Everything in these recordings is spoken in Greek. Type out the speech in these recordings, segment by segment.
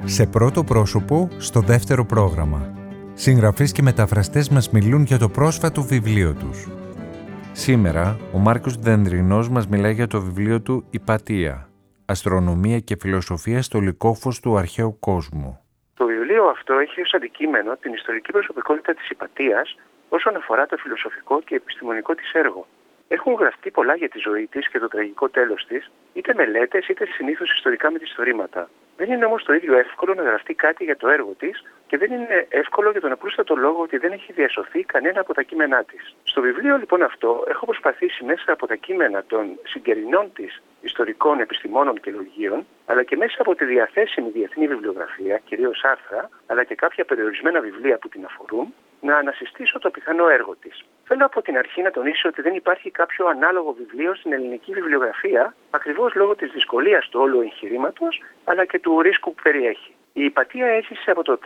Σε πρώτο πρόσωπο, στο δεύτερο πρόγραμμα. Συγγραφείς και μεταφραστές μας μιλούν για το πρόσφατο βιβλίο τους. Σήμερα, ο Μάρκος Δενδρινός μας μιλάει για το βιβλίο του «Ιπατία. Αστρονομία και φιλοσοφία στο λυκόφως του αρχαίου κόσμου». Το βιβλίο αυτό έχει ως αντικείμενο την ιστορική προσωπικότητα της Ιπατίας όσον αφορά το φιλοσοφικό και επιστημονικό της έργο. Έχουν γραφτεί πολλά για τη ζωή της και το τραγικό τέλος της, είτε μελέτες είτε συνήθως ιστορικά μυθιστορήματα. Δεν είναι όμως το ίδιο εύκολο να γραφτεί κάτι για το έργο της και δεν είναι εύκολο για τον απλούστατο λόγο ότι δεν έχει διασωθεί κανένα από τα κείμενά της. Στο βιβλίο λοιπόν αυτό έχω προσπαθήσει μέσα από τα κείμενα των συγγερινών της ιστορικών επιστημόνων και λογίων, αλλά και μέσα από τη διαθέσιμη διεθνή βιβλιογραφία, κυρίως άρθρα, αλλά και κάποια περιορισμένα βιβλία που την αφορούν, να ανασυστήσω το πιθανό έργο της. Θέλω από την αρχή να τονίσω ότι δεν υπάρχει κάποιο ανάλογο βιβλίο στην ελληνική βιβλιογραφία, ακριβώς λόγω της δυσκολίας του όλου εγχειρήματος, αλλά και του ρίσκου που περιέχει. Η Ιπατία έζησε από το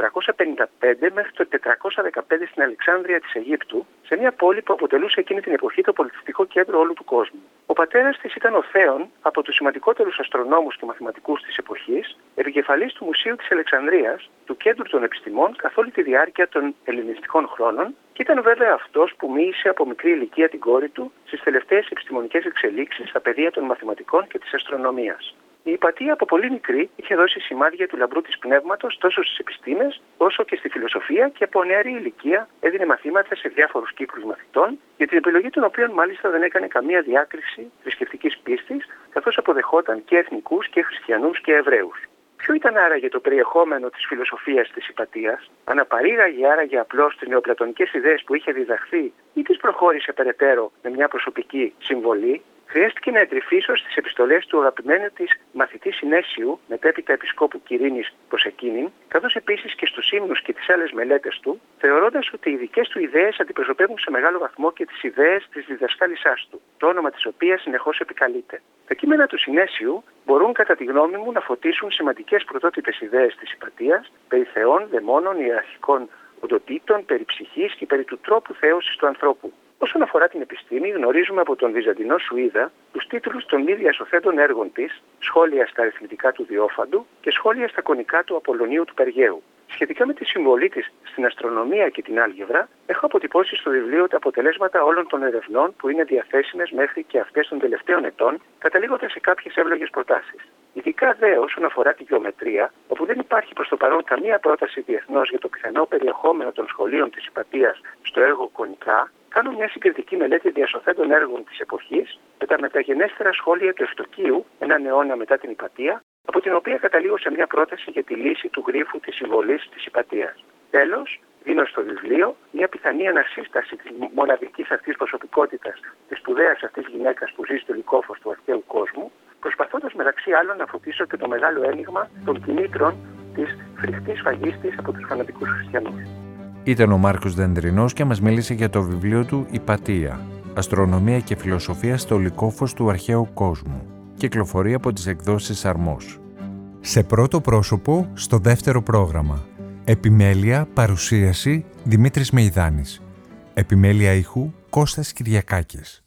355 μέχρι το 415 στην Αλεξάνδρεια της Αιγύπτου, σε μια πόλη που αποτελούσε εκείνη την εποχή το πολιτιστικό κέντρο όλου του κόσμου. Ο πατέρας της ήταν ο Θέων, από τους σημαντικότερους αστρονόμους και μαθηματικούς της εποχής, επικεφαλής του Μουσείου της Αλεξανδρίας, του Κέντρου των Επιστημών καθ' όλη τη διάρκεια των ελληνιστικών χρόνων, και ήταν βέβαια αυτός που μοίησε από μικρή ηλικία την κόρη του στις τελευταίες επιστημονικές εξελίξεις στα πεδία των μαθηματικών και της αστρονομίας. Η Ιπατία από πολύ μικρή είχε δώσει σημάδια του λαμπρού της πνεύματος τόσο στις επιστήμες όσο και στη φιλοσοφία και από νεαρή ηλικία έδινε μαθήματα σε διάφορους κύκλους μαθητών, για την επιλογή των οποίων μάλιστα δεν έκανε καμία διάκριση θρησκευτικής πίστης, καθώς αποδεχόταν και εθνικούς και χριστιανούς και Εβραίους. Ποιο ήταν άραγε το περιεχόμενο της φιλοσοφίας της Ιπατίας? Αναπαρήγαγε άραγε απλώς τις νεοπλατωνικές ιδέες που είχε διδαχθεί ή τις προχώρησε περαιτέρω με μια προσωπική συμβολή? Χρειάστηκε να εντρυφήσω στις επιστολές του αγαπημένου της μαθητή Συνέσιου, μετέπειτα επισκόπου Κυρίνης προς εκείνην, καθώς επίσης και στους ύμνους και τις άλλες μελέτες του, θεωρώντας ότι οι δικές του ιδέες αντιπροσωπεύουν σε μεγάλο βαθμό και τις ιδέες της διδασκάλισσάς του, το όνομα της οποίας συνεχώς επικαλείται. Τα κείμενα του Συνέσιου μπορούν κατά τη γνώμη μου να φωτίσουν σημαντικές πρωτότυπες ιδέες της Ιπατίας, περί θεών, δαιμόνων, ιεραρχικών οντοτήτων, περί ψυχής και περί του τρόπου θέωσης του ανθρώπου. Όσον αφορά την επιστήμη, γνωρίζουμε από τον Βυζαντινό Σουίδα τους τίτλους των μη διασωθέντων έργων της, σχόλια στα αριθμητικά του Διόφαντου και σχόλια στα κονικά του Απολλωνίου του Περγαίου. Σχετικά με τη συμβολή της στην αστρονομία και την άλγευρα, έχω αποτυπώσει στο βιβλίο τα αποτελέσματα όλων των ερευνών που είναι διαθέσιμες μέχρι και αυτές των τελευταίων ετών, καταλήγοντας σε κάποιες εύλογες προτάσεις. Ειδικά δε όσον αφορά τη γεωμετρία, όπου δεν υπάρχει προς το παρόν καμία πρόταση διεθνώς για το πιθανό περιεχόμενο των σχολείων της Ιπατίας στο έργο κονικά, κάνω μια συγκριτική μελέτη διασωθέντων έργων της εποχής με τα μεταγενέστερα σχόλια του Ευστοκίου, έναν αιώνα μετά την Ιπατία, από την οποία καταλήγω σε μια πρόταση για τη λύση του γρίφου της συμβολής της Ιπατίας. Τέλος, δίνω στο βιβλίο μια πιθανή ανασύσταση της μοναδικής αυτής προσωπικότητας, της σπουδαίας αυτής γυναίκας που ζει στο λυκόφως του αρχαίου κόσμου, προσπαθώντας μεταξύ άλλων να φωτίσω και το μεγάλο ένιγμα των κινήτρων της φρικτής φαγής της από τους φανατικούς χριστιανούς. Ήταν ο Μάρκος Δενδρινός και μας μίλησε για το βιβλίο του «Ιπατία. Αστρονομία και φιλοσοφία στο λυκόφως του αρχαίου κόσμου». Κυκλοφορεί από τις εκδόσεις Αρμός. Σε πρώτο πρόσωπο, στο δεύτερο πρόγραμμα. Επιμέλεια, παρουσίαση, Δημήτρης Μεϊδάνης. Επιμέλεια ήχου, Κώστας Κυριακάκης.